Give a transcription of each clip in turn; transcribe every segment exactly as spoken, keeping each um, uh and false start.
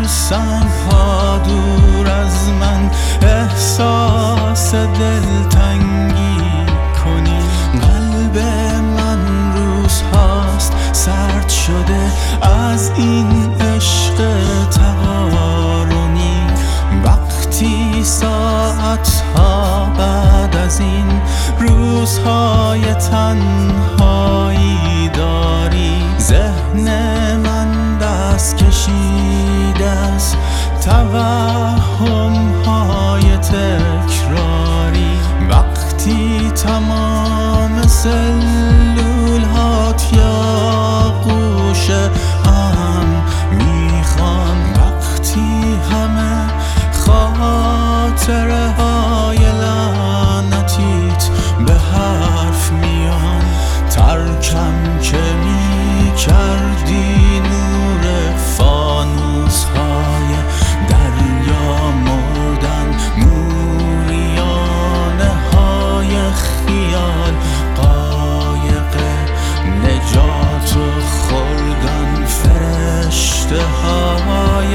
سنگ ها دور از من احساس دلتنگی کنی. قلب من روزهاست سرد شده از این عشق تقارنی. وقتی ساعتها بعد از این روزهای تنهایی داری، ذهن من دست کشیده است توهم‌های تکراری. وقتی تمام سلول‌هات یا گوشه هم میخوان، وقتی همه خاطره های لعنتیت به حرف میان، ترکم که میکردی نور فانوس های دریا مردن، موریانه های خیال قایق نجات خوردن، فرشته های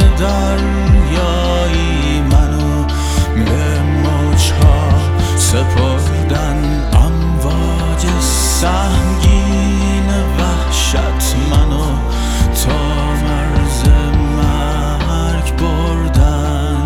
دریایی منو به موجها سپردن. امواج سنگین وحشت منو تا مرز مرگ بردن.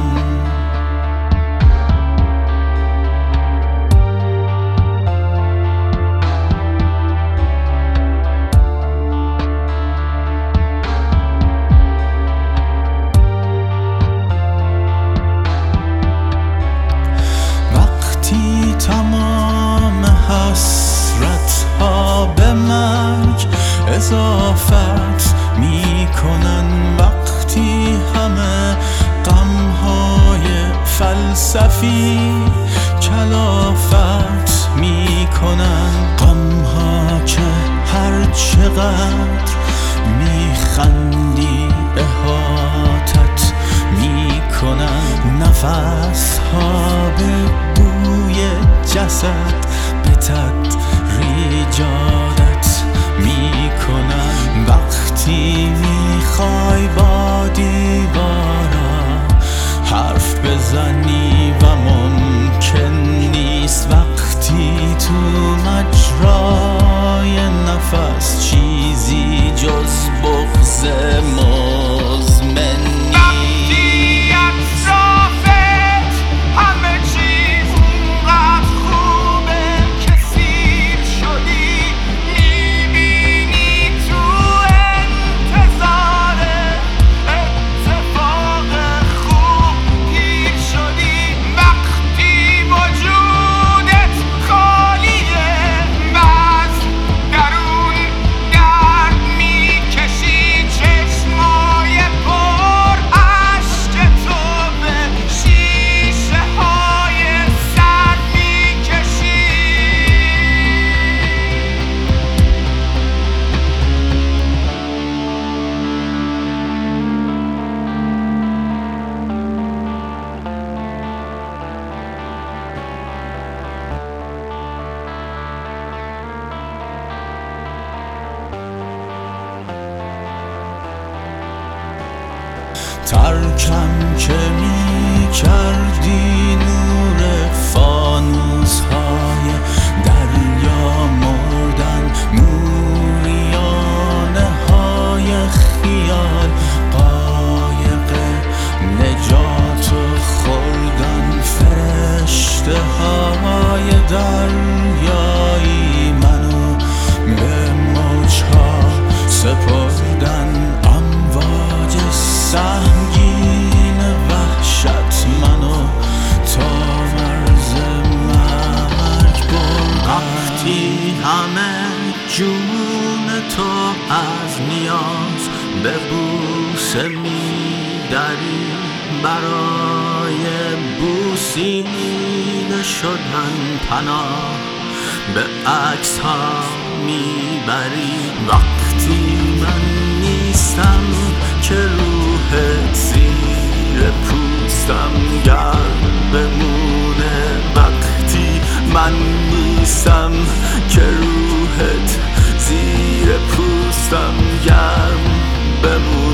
وقتی تمام حسرت ها به مرگ اضافت میکنن، وقتی همه غم های فلسفی کلافت میکنن، غم ها که هر چقدر میخندی احاطت میکنن. نفس ها به بوی جسد به تدریج عادت میکنن. وقتی میخوای با دیوارا حرف بزنی و ممکن نیست، وقتی تو مجرای نفس چیزی جز بغض مزمن ترکم که می کردی نور فانوس های دریا مردن، موریانه های خیال قایق نجات خوردن، فرشته های دریایی منو به موجها سپردن. امواج سنگین وحشت منو تا مرز مرگ بردن. وقتی همه جون تو از نیاز به بوسه میدری، برای بوسیده شدن پناه به عکس ها میبری. وقتی من نیستم که روحت زیر پوستم گرم بمونه، وقتی من نیستم که روحت زیر پوستم گرم بمونه.